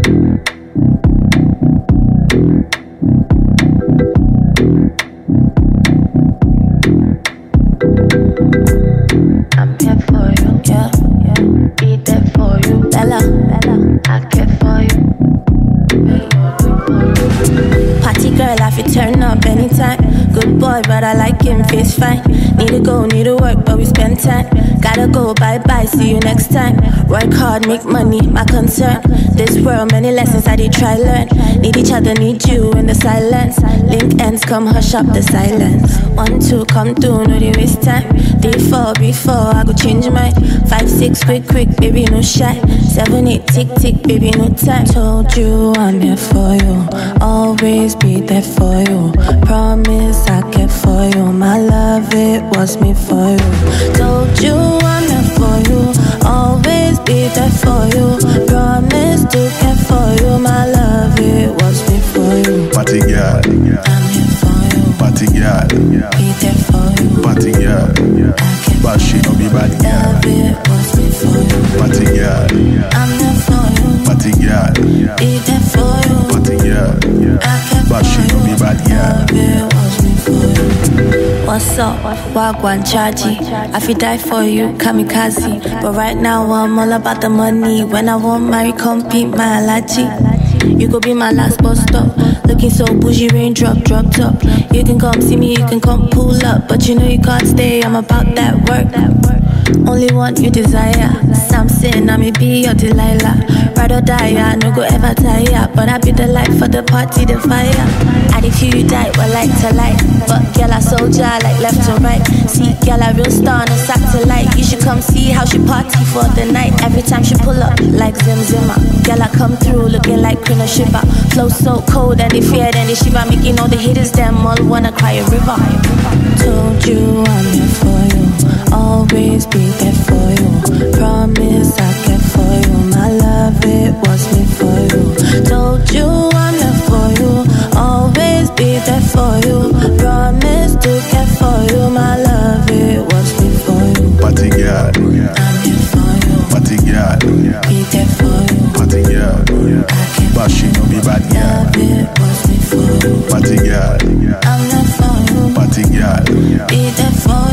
I'm here for you, yeah, be there for you, Bella, I care for you. Party girl, I fit turn up anytime. Good boy, but I like him, face fine. Need to go, need to work, but we spend time. Gotta go, bye-bye, see you next time. Work hard, make money, my concern. This world, many lessons I did try learn. Need each other, need you in the silence. Link ends, come hush up the silence. 1, 2, come through, no they waste time. 3, 4, before I go change mine. 5, 6, quick, baby, no shy. 7, 8, tick, baby, no time. Told you I'm here for you, always be there for you. Promise I care for you, my love, it was me for you. Told you I'm here for you, always be there for you. Promise to care for you, my love, it was me for you. Party girl, I'm here for you. party girl, Be there for you. party girl. But she no be bad girl. Love, it was me for you. Party girl, I'm there for you. party girl, Be there for you. party girl. I care But she for no you. be bad girl. Love, it was me for you. What's up? Wagwan Chaji. I feel die for you, kamikaze. But right now I'm all about the money. When I want marry, compete my allergy. You could be my last bus stop. Looking so bougie, raindrop, drop top. You can come see me, you can come pull up. But you know you can't stay, I'm about that work. Only one you desire. Samson, I may be your Delilah. Ride or die, I no go ever tire. But I be the light for the party, the fire. And if you die, well, like to light. But girl, I soldier, like left to right. See, girl, I real star, no satellite. You should come see how she party for the night. Every time she pull up, like Zim Zimmer. Girl, I come through looking like Queen of Shiva. Flow so cold and they fear, then they shiver. Making all the haters, them all wanna cry a river. Told you I'm here for you, always be there for you. Promise I care for you, my love, it was me for you. Told you I'm there for you, always be there for you. Promise to care for you, my love, it was me for you. Party girl, I'm here for you, party girl, be there for you. party girl. I care But she no be bad girl. love, it was me for you. Party girl, I'm there for you, party girl. be there for